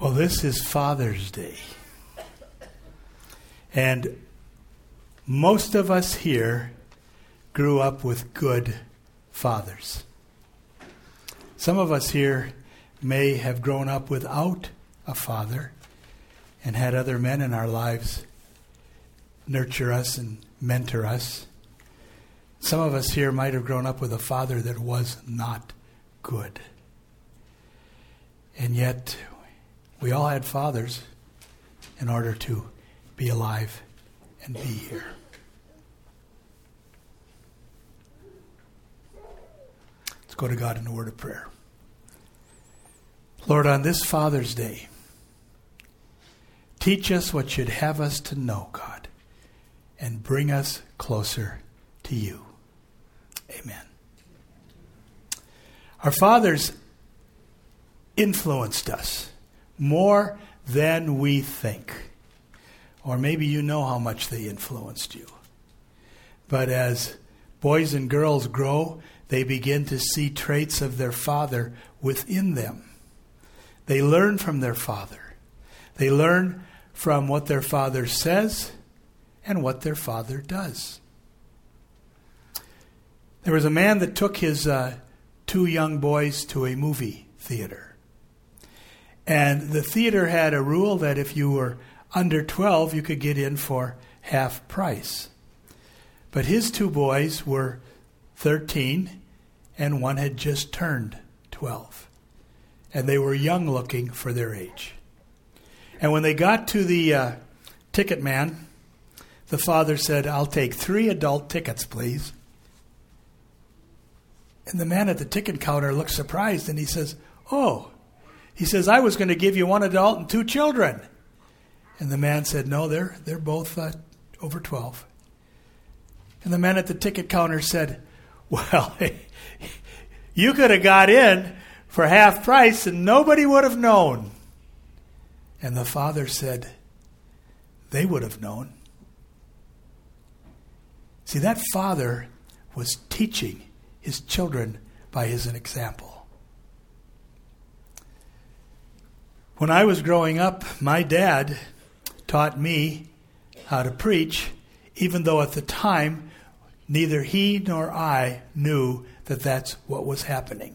Well, this is Father's Day. And most of us here grew up with good fathers. Some of us here may have grown up without a father and had other men in our lives nurture us and mentor us. Some of us here might have grown up with a father that was not good. And yet, we all had fathers in order to be alive and be here. Let's go to God in a word of prayer. Lord, on this Father's Day, teach us what you'd have us to know, God, and bring us closer to you. Amen. Our fathers influenced us more than we think. Or maybe you know how much they influenced you. But as boys and girls grow, they begin to see traits of their father within them. They learn from their father. They learn from what their father says and what their father does. There was a man that took his two young boys to a movie theater. And the theater had a rule that if you were under 12, you could get in for half price. But his two boys were 13, and one had just turned 12. And they were young looking for their age. And when they got to the ticket man, the father said, "I'll take 3 adult tickets, please." And the man at the ticket counter looked surprised, and he says, he says, "I was going to give you 1 adult and 2 children." And the man said, "No, they're both over 12. And the man at the ticket counter said, "Well, you could have got in for half price and nobody would have known." And the father said, "They would have known." See, that father was teaching his children by his example. When I was growing up, my dad taught me how to preach, even though at the time, neither he nor I knew that that's what was happening.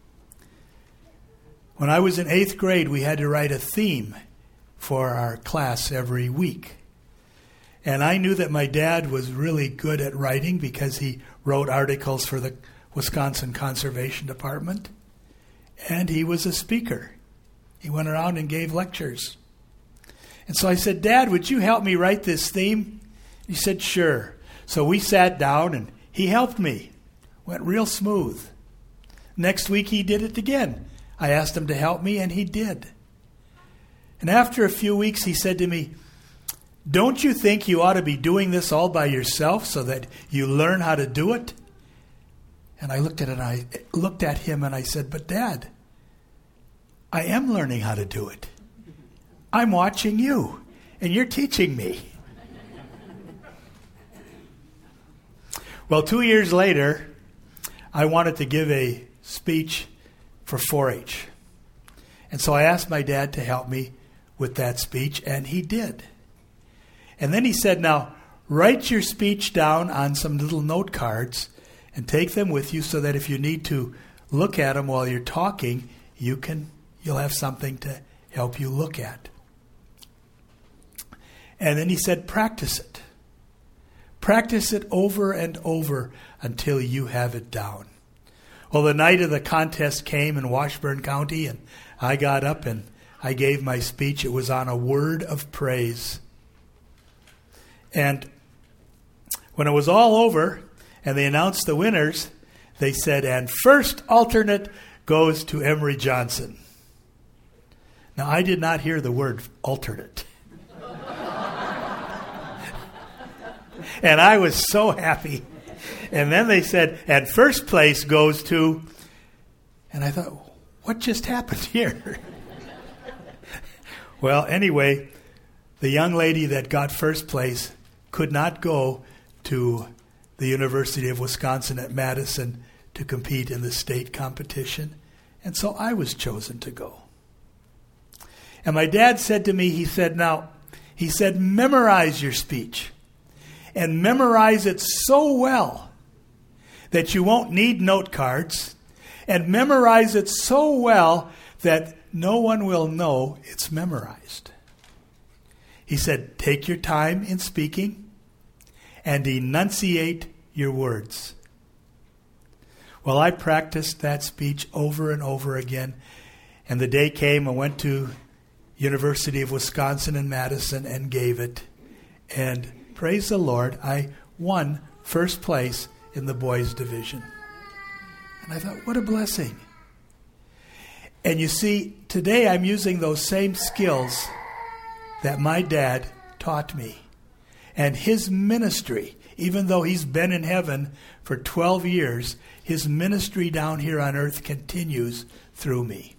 When I was in 8th grade, we had to write a theme for our class every week. And I knew that my dad was really good at writing because he wrote articles for the Wisconsin Conservation Department. And he was a speaker. He went around and gave lectures. And so I said, "Dad, would you help me write this theme?" He said, "Sure." So we sat down and he helped me. Went real smooth. Next week he did it again. I asked him to help me and he did. And after a few weeks he said to me, "Don't you think you ought to be doing this all by yourself so that you learn how to do it?" And I looked at him and I said, "But Dad, I am learning how to do it. I'm watching you, and you're teaching me." Well, 2 years later, I wanted to give a speech for 4-H. And so I asked my dad to help me with that speech, and he did. And then he said, "Now, write your speech down on some little note cards and take them with you so that if you need to look at them while you're talking, you'll have something to help you look at." And then he said, "Practice it. Practice it over and over until you have it down." Well, the night of the contest came in Washburn County, and I got up and I gave my speech. It was on a word of praise. And when it was all over and they announced the winners, they said, "And first alternate goes to Emery Johnson." Now, I did not hear the word alternate. And I was so happy. And then they said, "And first place goes to," and I thought, what just happened here? Well, anyway, the young lady that got first place could not go to the University of Wisconsin at Madison to compete in the state competition. And so I was chosen to go. And my dad said to me, he said, memorize your speech. And memorize it so well that you won't need note cards. And memorize it so well that no one will know it's memorized. He said, take your time in speaking and enunciate your words. Well, I practiced that speech over and over again. And the day came, I went to University of Wisconsin in Madison and gave it. And praise the Lord, I won first place in the boys' division. And I thought, what a blessing. And you see, today I'm using those same skills that my dad taught me. And his ministry, even though he's been in heaven for 12 years, his ministry down here on earth continues through me.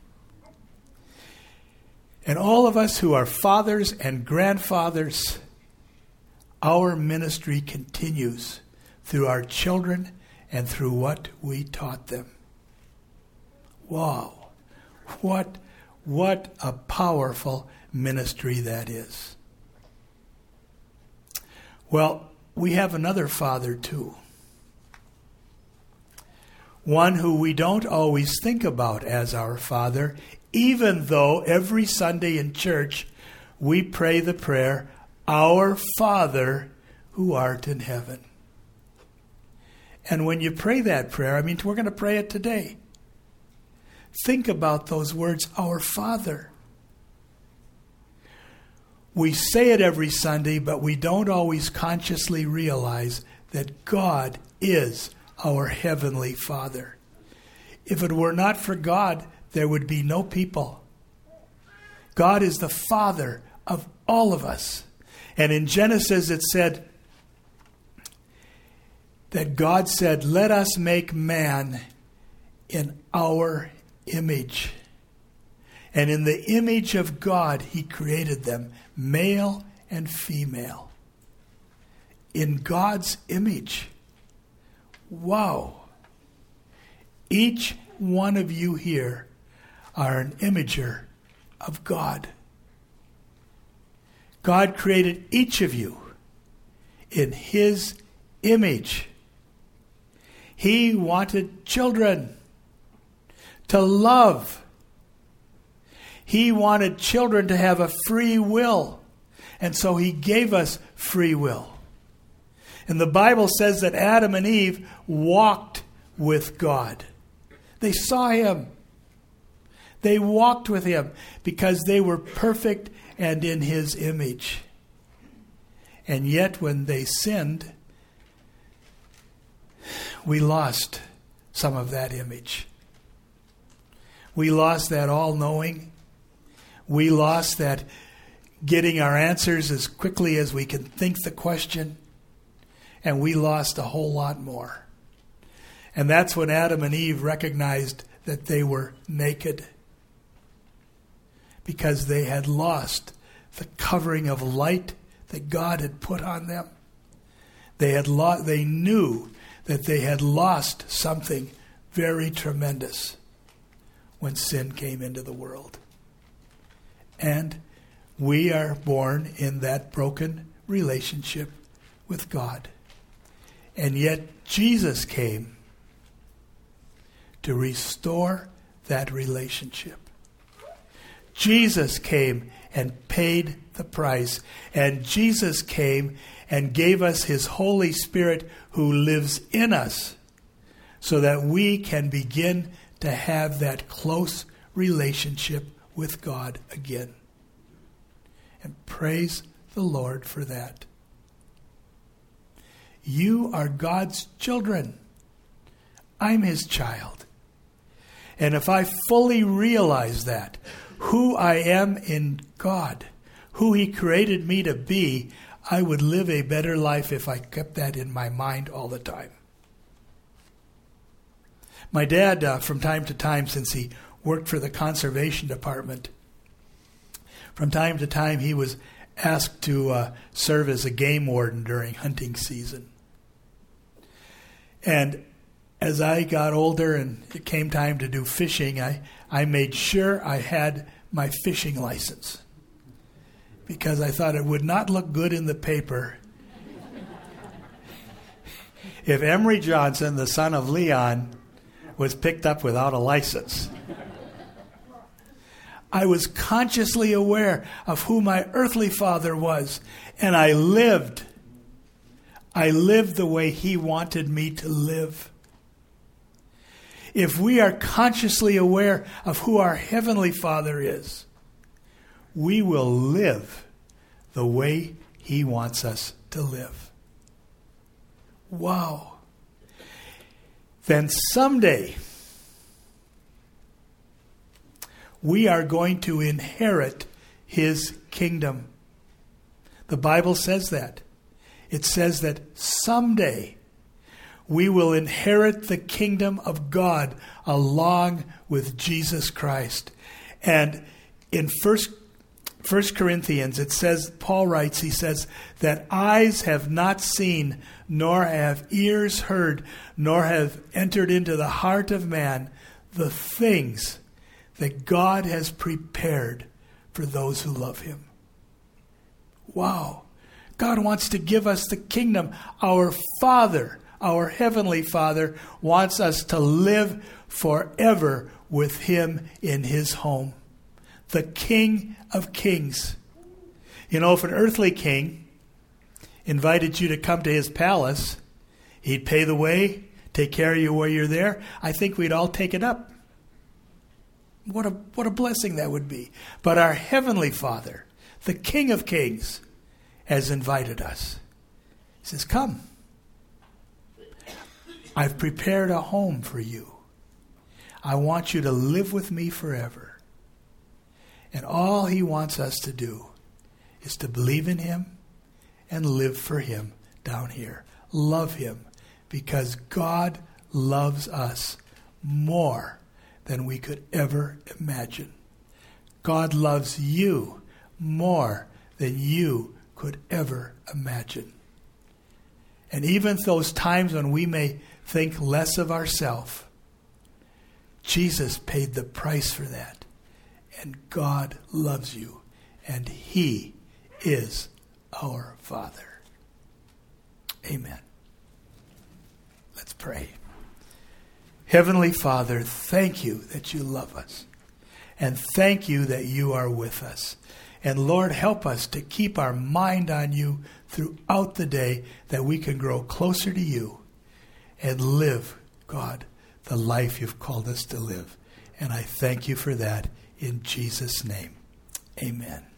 And all of us who are fathers and grandfathers, our ministry continues through our children and through what we taught them. Wow. What a powerful ministry that is. Well, we have another father too. One who we don't always think about as our father, even though every Sunday in church we pray the prayer, Our Father who art in heaven. And when you pray that prayer, we're going to pray it today. Think about those words, Our Father. We say it every Sunday, but we don't always consciously realize that God is our Heavenly Father. If it were not for God, there would be no people. God is the Father of all of us. And in Genesis it said that God said, let us make man in our image. And in the image of God he created them, male and female. In God's image. Wow. Each one of you here are an imager of God. God created each of you in his image. He wanted children to love. He wanted children to have a free will. And so he gave us free will. And the Bible says that Adam and Eve walked with God. They saw him. They walked with him because they were perfect and in his image. And yet when they sinned, we lost some of that image. We lost that all-knowing. We lost that getting our answers as quickly as we can think the question. And we lost a whole lot more. And that's when Adam and Eve recognized that they were naked. Because they had lost the covering of light that God had put on them. They knew that they had lost something very tremendous when sin came into the world. And we are born in that broken relationship with God. And yet Jesus came to restore that relationship. Jesus came and paid the price. And Jesus came and gave us his Holy Spirit who lives in us so that we can begin to have that close relationship with God again. And praise the Lord for that. You are God's children. I'm his child. And if I fully realize that, who I am in God, who he created me to be, I would live a better life if I kept that in my mind all the time. My dad, from time to time, since he worked for the conservation department, from time to time he was asked to serve as a game warden during hunting season. And as I got older and it came time to do fishing, I made sure I had my fishing license because I thought it would not look good in the paper if Emery Johnson, the son of Leon, was picked up without a license. I was consciously aware of who my earthly father was, and I lived. I lived the way he wanted me to live. If we are consciously aware of who our heavenly Father is, we will live the way he wants us to live. Wow. Then someday, we are going to inherit his kingdom. The Bible says that. It says that someday we will inherit the kingdom of God along with Jesus Christ. And in 1 Corinthians, it says, Paul writes, he says, that eyes have not seen, nor have ears heard, nor have entered into the heart of man the things that God has prepared for those who love him. Wow. God wants to give us the kingdom. Our Father, our Heavenly Father, wants us to live forever with him in his home. The King of Kings. You know, if an earthly king invited you to come to his palace, he'd pay the way, take care of you while you're there. I think we'd all take it up. What a blessing that would be. But our Heavenly Father, the King of Kings, has invited us. He says, come. I've prepared a home for you. I want you to live with me forever. And all he wants us to do is to believe in him and live for him down here. Love him because God loves us more than we could ever imagine. God loves you more than you could ever imagine. And even those times when we may think less of ourselves, Jesus paid the price for that. And God loves you. And he is our Father. Amen. Let's pray. Heavenly Father, thank you that you love us. And thank you that you are with us. And Lord, help us to keep our mind on you throughout the day that we can grow closer to you and live, God, the life you've called us to live. And I thank you for that in Jesus' name. Amen.